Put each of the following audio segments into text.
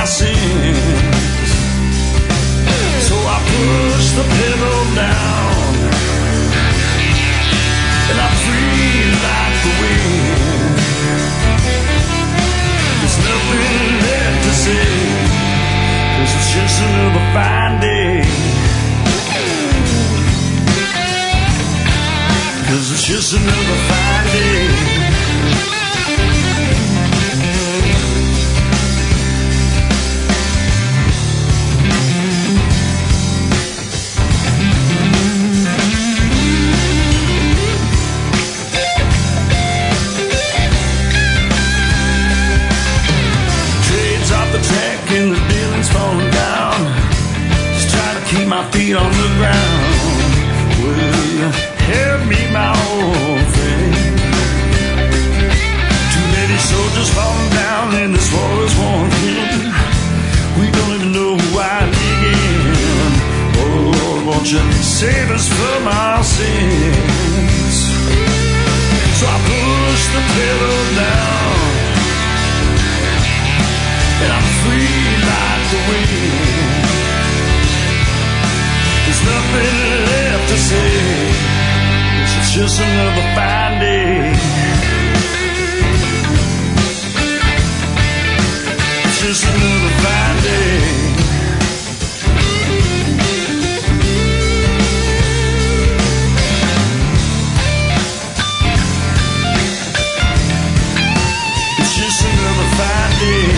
sins. So I push the pedal down, and I'm free like the wind. There's nothing left to say, 'cause it's just another fine day. 'Cause it's just another fine day. Trades off the track and the building's falling down. Just trying to keep my feet on the ground. Well, help me, my old friend. Too many soldiers falling down in this war is one thing. We don't even know who I begin. Oh Lord, won't you save us from our sins? So I push the pedal down, and I'm free like the wind. There's nothing left to say, it's just another fine day. It's just another fine day. It's just another fine day.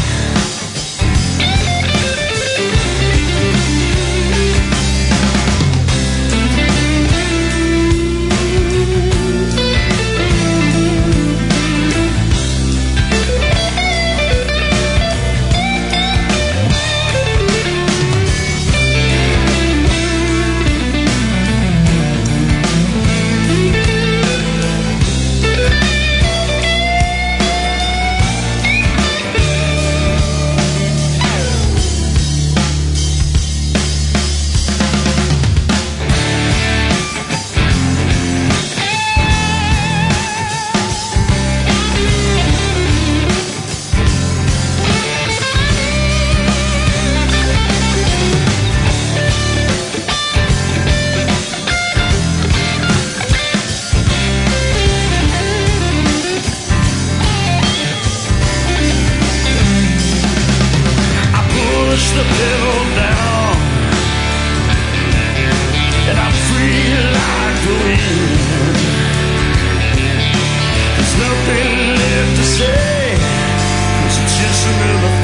The pedal down, and I'm free like the wind. There's nothing left to say, 'cause it's just another